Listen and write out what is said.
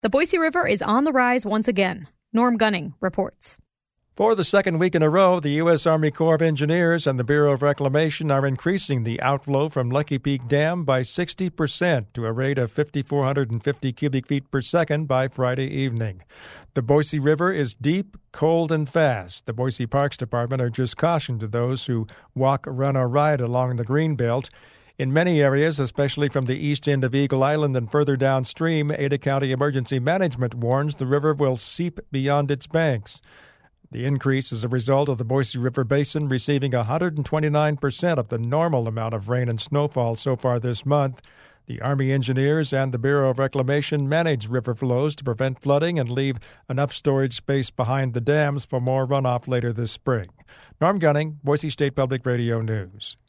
The Boise River is on the rise once again. Norm Gunning reports. For the second week in a row, the U.S. Army Corps of Engineers and the Bureau of Reclamation are increasing the outflow from Lucky Peak Dam by 60% to a rate of 5,450 cubic feet per second by Friday evening. The Boise River is deep, cold, and fast. The Boise Parks Department urges caution to those who walk, run, or ride along the Greenbelt. In many areas, especially from the east end of Eagle Island and further downstream, Ada County Emergency Management warns the river will seep beyond its banks. The increase is a result of the Boise River Basin receiving 129% of the normal amount of rain and snowfall so far this month. The Army engineers and the Bureau of Reclamation manage river flows to prevent flooding and leave enough storage space behind the dams for more runoff later this spring. Norm Gunning, Boise State Public Radio News.